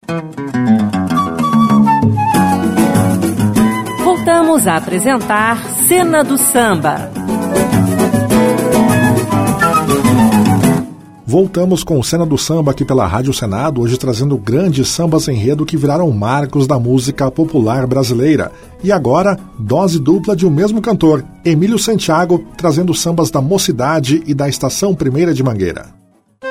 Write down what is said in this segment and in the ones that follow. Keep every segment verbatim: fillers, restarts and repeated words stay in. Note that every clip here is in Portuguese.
Voltamos a apresentar Cena do Samba. Voltamos com Cena do Samba aqui pela Rádio Senado, hoje trazendo grandes sambas enredo que viraram marcos da música popular brasileira. E agora, dose dupla de um mesmo cantor, Emílio Santiago, trazendo sambas da Mocidade e da Estação Primeira de Mangueira.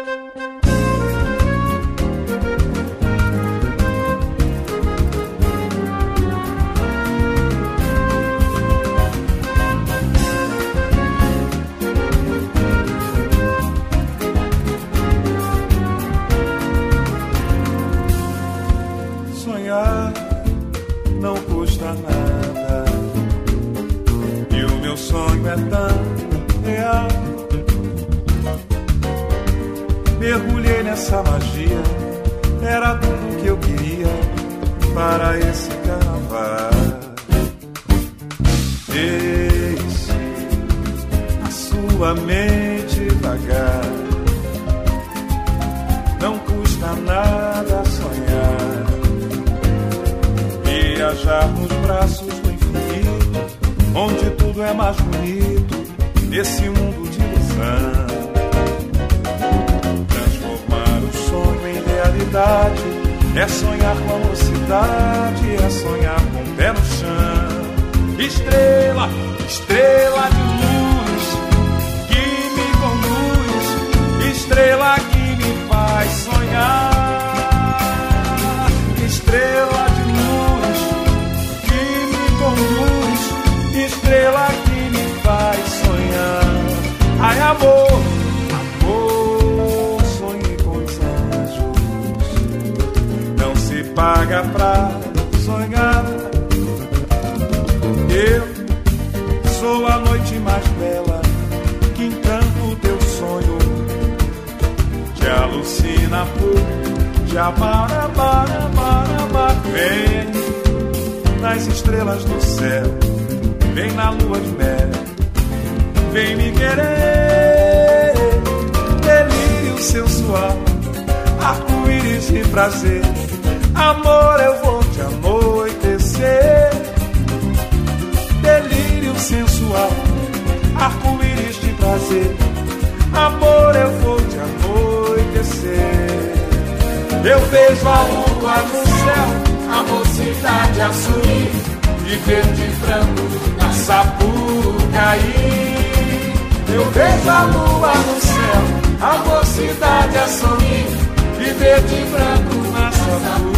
Mergulhei nessa magia, era tudo que eu queria para esse carnaval. Deixe a sua mente vagar, não custa nada sonhar, viajar nos braços do infinito, onde tudo é mais bonito, nesse mundo de ilusão. É sonhar com a mocidade, é sonhar com o pé no chão. Estrela, estrela de luz que me conduz, estrela que me faz sonhar. Estrela de luz que me conduz, estrela que me faz sonhar. Ai, amor, paga pra sonhar. Eu sou a noite mais bela que encanta o teu sonho, te alucina por te amar, amar, amar, amar. Vem nas estrelas do céu, vem na lua de mel, vem me querer. Delírio sensual, arco-íris de prazer. Amor, eu vou te anoitecer. Delírio sensual, arco-íris de prazer. Amor, eu vou te anoitecer. Eu vejo a lua no céu, a mocidade a sorrir, de verde frango na Sapucaí. Eu vejo a lua no céu, a mocidade a sorrir, de verde branco na Sapucaí.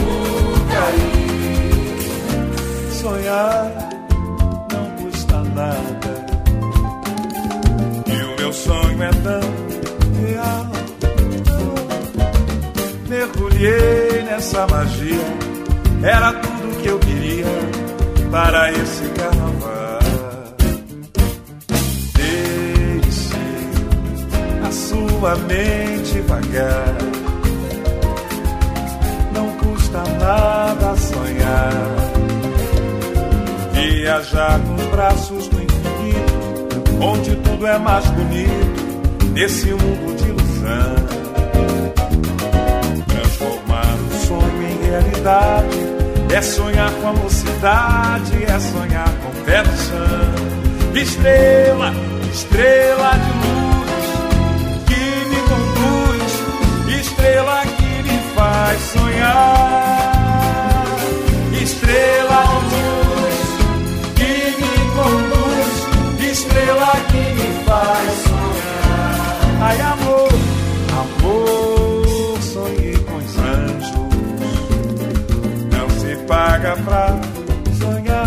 Sonhar não custa nada, e o meu sonho é tão real. Mergulhei nessa magia, era tudo que eu queria para esse carnaval. Deixe a sua mente vagar, não custa nada sonhar, viajar nos braços do infinito, onde tudo é mais bonito, nesse mundo de ilusão. Transformar o sonho em realidade, é sonhar com a mocidade, é sonhar com o pé no chão. Estrela, estrela de luz que me conduz, estrela que me faz sonhar. Estrela de luz que me conduz, estrela que me faz sonhar. Ai, amor, amor, sonhei com os anjos, não se paga pra sonhar.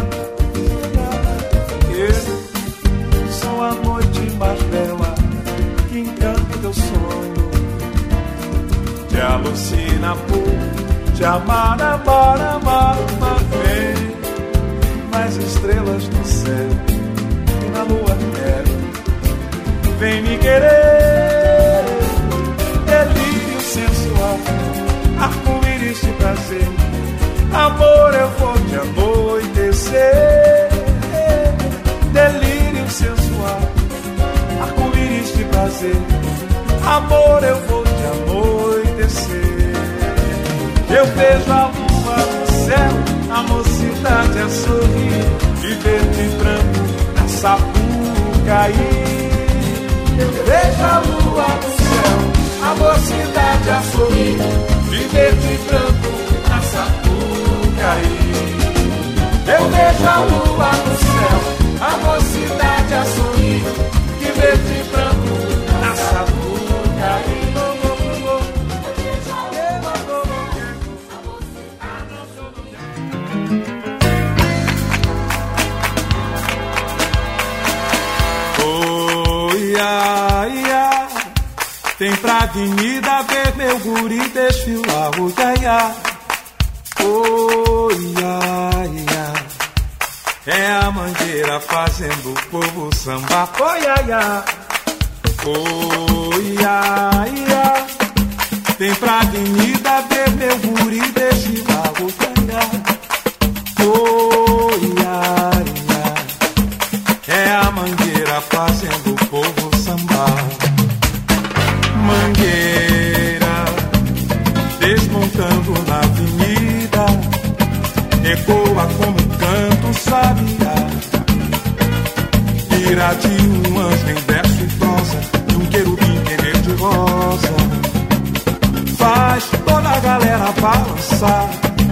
Eu sou a noite mais bela que encanta teu sonho, te alucina por te amar, amar, amar, amar. Vem nas estrelas do céu e na lua de mel, vem me querer. Delírio sensual, arco-íris de prazer. Amor, eu vou te anoitecer. Delírio sensual, arco-íris de prazer. Amor, eu vou te anoitecer. Eu vejo a lua no céu, a mocidade a sorrir, de verde e branco na Sapucaí. Eu vejo a lua no céu, a mocidade a sorrir, de verde e branco na Sapucaí. Eu vejo a lua no céu, a mocidade a sorrir, de verde e branco na Sapucaí. Oh, ia, ia, tem pra avenida ver meu guri desfilar, oh, ia, ia. Oh, ia, ia, é a mangueira fazendo o povo samba, oh, ia, ia. Oh, ia, ia, tem pra avenida ver meu guri desfilar, oh, ia, ia. Oh, ia, ia, é a mangueira fazendo o povo sambar. Mangueira desmontando na avenida, ecoa como um canto sabiá. Ira de um anjo em verso e prosa, de um querubim querer de rosa, faz toda a galera balançar.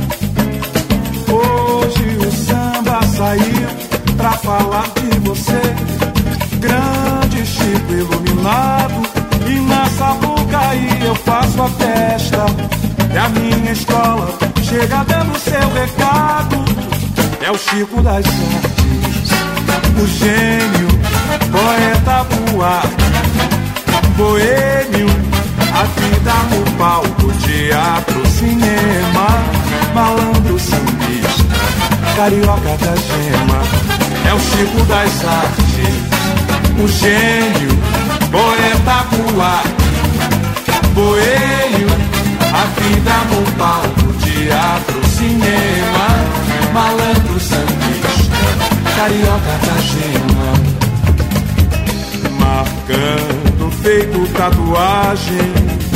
Hoje o samba saiu pra falar de você, grande Chico iluminado, e na Sapucaí eu faço a festa. É a minha escola, chega dando seu recado. É o Chico das artes, o gênio, poeta Buarque, boêmio, a vida no palco, teatro, cinema, malandro sambista, carioca da gema. É o Chico das artes, o gênio, poeta Buarque, boêmio, a vida no palco, teatro, cinema, malandro sambista, carioca da gema. Marcando, feito tatuagem,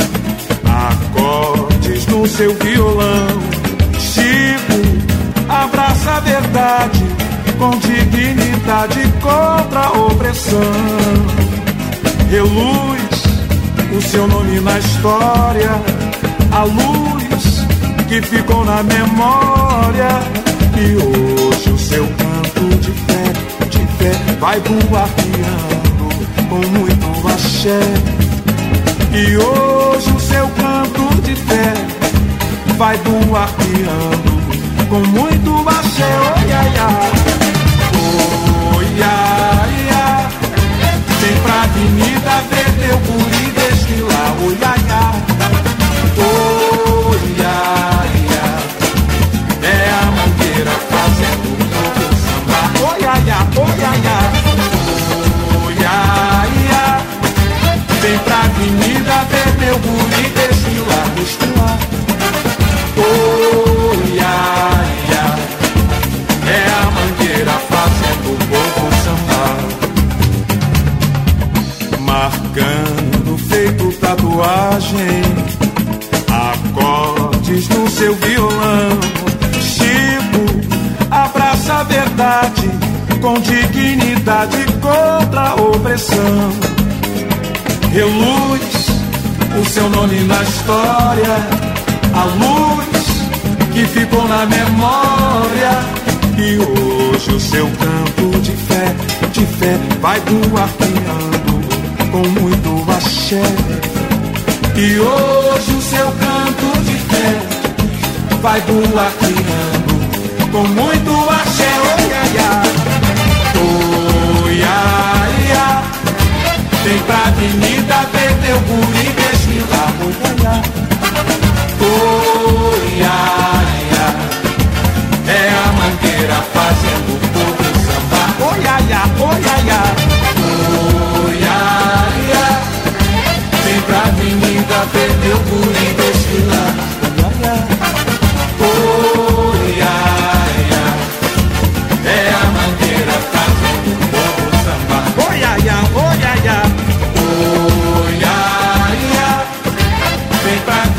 acordes no seu violão. Chico abraça a verdade com dignidade contra a opressão. Reluz o seu nome na história, a luz que ficou na memória. E hoje o seu canto de fé, de fé, vai buarqueando com muito axé. E hoje o seu canto de fé vai buarqueando com muito axé. Oh, ia, ia. Oh, ia, ia, vem pra avenida ver teu guri desfilar, oh, ia, ia. Oh, ia, ia, é a mangueira fazendo o povo samba, oh, ia, ia, oh, ia, ia. Oh, ia, ia, vem pra avenida ver teu guri desfilar, desfilar. Oh, ia, ia, é a mangueira fazendo o povo sambar. Marcando, feito tatuagem, acordes no seu violão. Chico abraça a verdade com dignidade contra a opressão. Reluz o seu nome na história, a luz que ficou na memória. E hoje o seu canto de fé, de fé, vai buarqueando com muito axé. E hoje o seu canto de fé vai buarqueando com muito axé. Oh, ia, ia. Oh, ia, ia, vem pra avenida ver teu guri desfilar, oh, ia, ia. Oh, ia, ia, é a mangueira fazendo o povo sambar, oh, ia, ia, oh, ia, ia. Oh, ia, ia, vem pra avenida ver teu guri desfilar, oh, ia, ia. Oh, ia, ia, é a mangueira fazendo o povo sambar, oh, ia, ia, oh, ia, ia. Oh, ia, ia, vem pra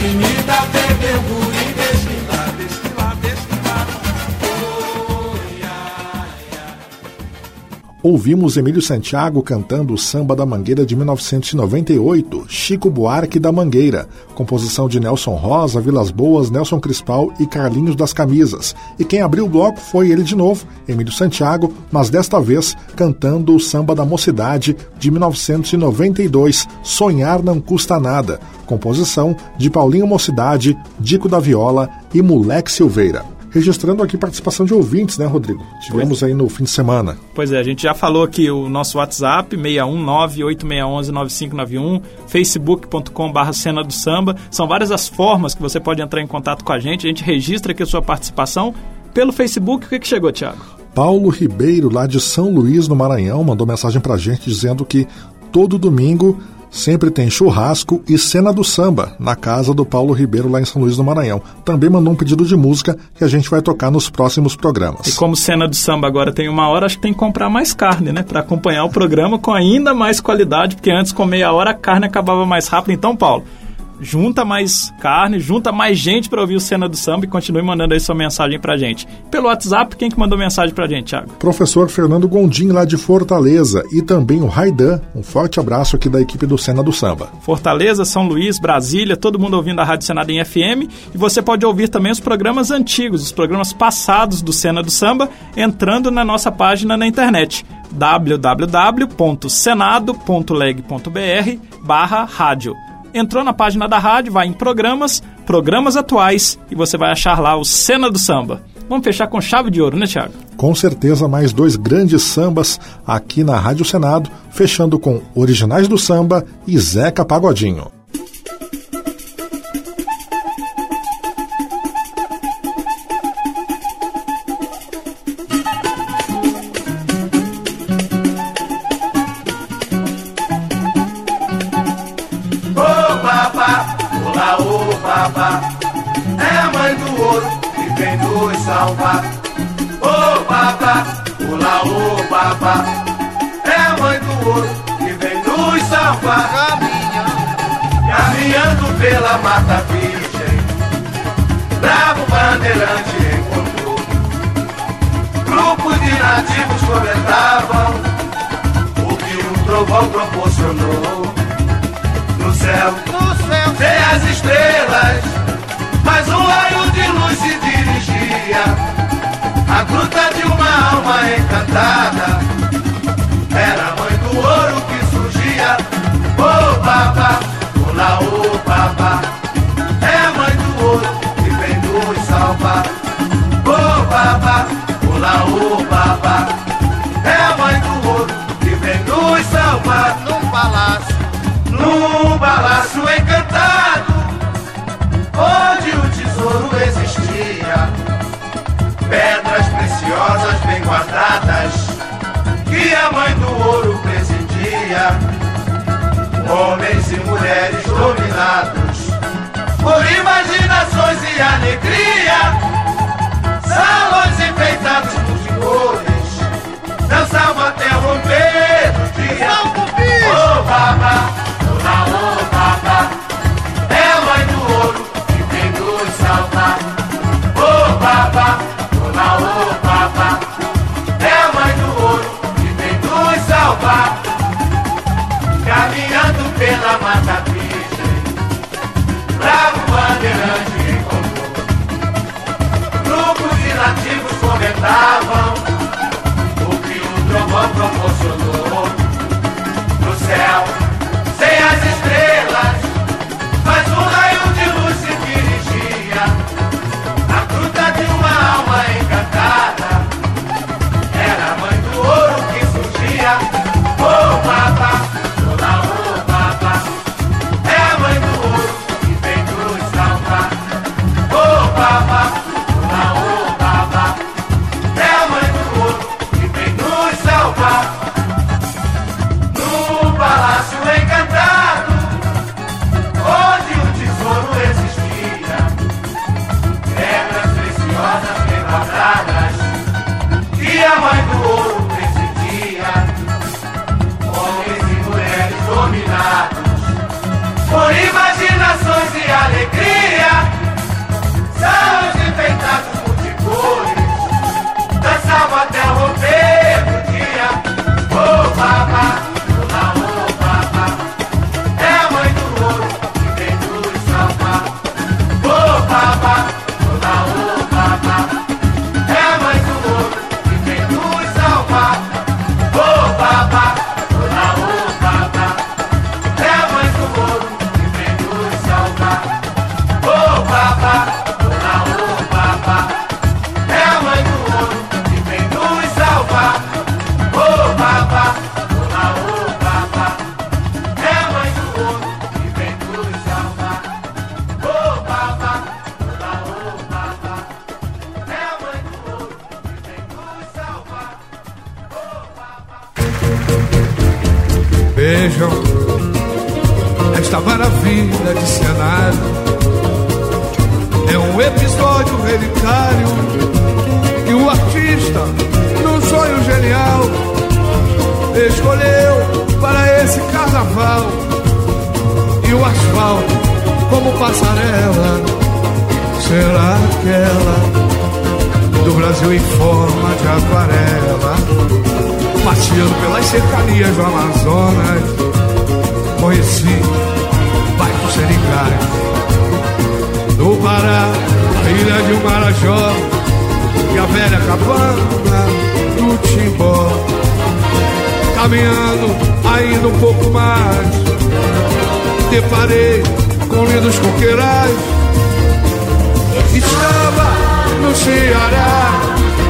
Ouvimos Emílio Santiago cantando o Samba da Mangueira de mil novecentos e noventa e oito, Chico Buarque da Mangueira, composição de Nelson Rosa, Vilas Boas, Nelson Crispal e Carlinhos das Camisas. E quem abriu o bloco foi ele de novo, Emílio Santiago, mas desta vez cantando o Samba da Mocidade de mil novecentos e noventa e dois, Sonhar Não Custa Nada, composição de Paulinho Mocidade, Dico da Viola e Moleque Silveira. Registrando aqui participação de ouvintes, né, Rodrigo? Tivemos aí no fim de semana. Pois é, a gente já falou aqui o nosso WhatsApp, seis um nove, oito seis um, nove cinco nove um, facebook ponto com barra Cena do Samba. São várias as formas que você pode entrar em contato com a gente. A gente registra aqui a sua participação pelo Facebook. O que, que chegou, Thiago? Paulo Ribeiro, lá de São Luís, no Maranhão, mandou mensagem pra gente dizendo que todo domingo sempre tem churrasco e Cena do Samba na casa do Paulo Ribeiro, lá em São Luís do Maranhão. Também mandou um pedido de música que a gente vai tocar nos próximos programas. E como Cena do Samba agora tem uma hora, acho que tem que comprar mais carne, né? Para acompanhar o programa com ainda mais qualidade, porque antes com meia hora a carne acabava mais rápido. Então, Paulo, junta mais carne, junta mais gente para ouvir o Cena do Samba e continue mandando aí sua mensagem pra gente. Pelo WhatsApp, quem que mandou mensagem pra gente, Thiago? Professor Fernando Gondim, lá de Fortaleza, e também o Raidan. Um forte abraço aqui da equipe do Cena do Samba. Fortaleza, São Luís, Brasília, todo mundo ouvindo a Rádio Senado em F M, e você pode ouvir também os programas antigos, os programas passados do Cena do Samba, entrando na nossa página na internet, w w w ponto senado ponto leg ponto b r barra rádio. Entrou na página da rádio, vai em programas, programas atuais, e você vai achar lá o Cena do Samba. Vamos fechar com chave de ouro, né, Thiago? Com certeza, mais dois grandes sambas aqui na Rádio Senado, fechando com Originais do Samba e Zeca Pagodinho. É a mãe do ouro que vem nos salvar. Ô papá, pula ô papá. É a mãe do ouro que vem nos salvar. Caminhando, caminhando pela mata virgem, bravo bandeirante encontrou. Grupos de nativos comentavam o que um trovão proporcionou. No céu, no céu, sem as estrelas, mas um raio de luz se dirigia à gruta de uma alma encantada. Era a mãe do ouro que surgia. Ô papá, olá, ô papá. É a mãe do ouro que vem nos salvar. Ô papá, olá, ô papá. É a mãe do ouro que vem nos salvar. Num palácio, num palácio encantado, onde o tesouro existia, pedras preciosas bem guardadas, que a mãe do ouro presidia. Homens e mulheres dominados por imaginações e alegria, salões enfeitados de cores, dançavam até romper o dia. Ô babá, olá, ô babá, é a mãe do ouro que vem nos salvar. Ô babá, olá, ô babá, é a mãe do ouro que vem nos salvar. Caminhando pela mata virgem, bravo bandeirante encontrou. Grupos de nativos comentavam o que o trovão proporcionou. No céu, sem as estrelas, mas um raio de luz se dirigia à gruta de uma alma encantada. Era a mãe do ouro que surgia. Ô papá, olá, ô papá, é a mãe do ouro que vem nos salvar. Ô papá, olá, ô papá, é a mãe do ouro que vem nos salvar. Vejam esta maravilha de cenário. É um episódio relicário que o artista, num sonho genial, escolheu para esse carnaval. E o asfalto como passarela será aquela do Brasil em forma de aquarela, passeando pelas cercanias do Amazonas, com Recife, bairro Seringais, do Pará, a ilha de Marajó e a velha cabana do Timbó. Caminhando ainda um pouco mais, deparei com lindos coqueirais. Estava no Ceará,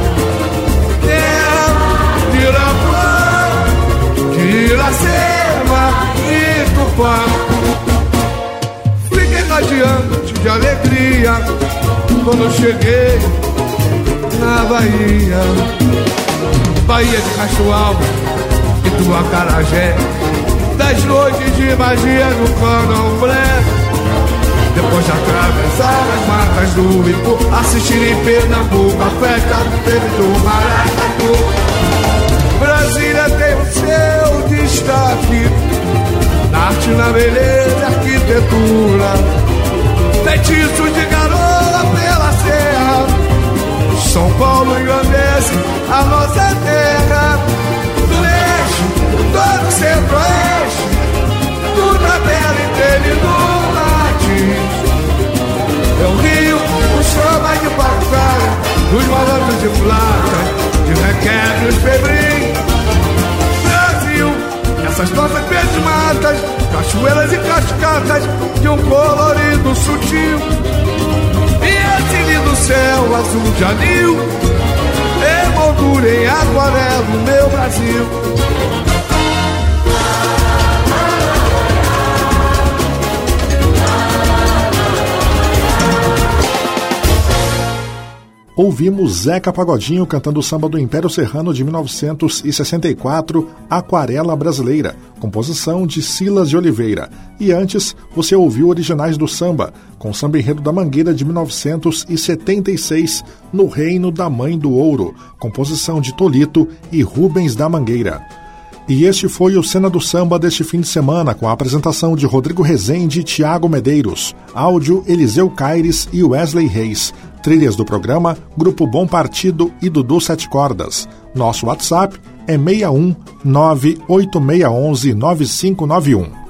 terra de Irapuã, de Iracema e Tupã. Fiquei radiante de alegria quando cheguei na Bahia, Bahia de Castro Alves e do Acarajé, das noites de magia no Candomblé. Depois de atravessar as matas do Ipu, assistir em Pernambuco a festa do Teve do Maracatu. Brasília tem o seu destaque na arte, na beleza e arquitetura, feitiços de garoa pela serra. São Paulo engrandece a nossa terra, do leste, todo o centro-oeste, do tabela inteiro e do é o Rio, o samba de Pacara, dos malandros de plata, de requebros febris. Brasil, essas nossas verdes matas, cachoeiras e cascatas de um colorido sutil, e esse lindo céu azul de anil, emoldura em aquarela no meu Brasil. Ouvimos Zeca Pagodinho cantando o samba do Império Serrano de mil novecentos e sessenta e quatro, Aquarela Brasileira, composição de Silas de Oliveira. E antes, você ouviu Originais do Samba, com o Samba Enredo da Mangueira de mil novecentos e setenta e seis, No Reino da Mãe do Ouro, composição de Tolito e Rubens da Mangueira. E este foi o Cena do Samba deste fim de semana, com a apresentação de Rodrigo Rezende e Tiago Medeiros, áudio Eliseu Caires e Wesley Reis, trilhas do programa Grupo Bom Partido e Dudu Sete Cordas. Nosso WhatsApp é seis um nove oito seis um um nove cinco nove um.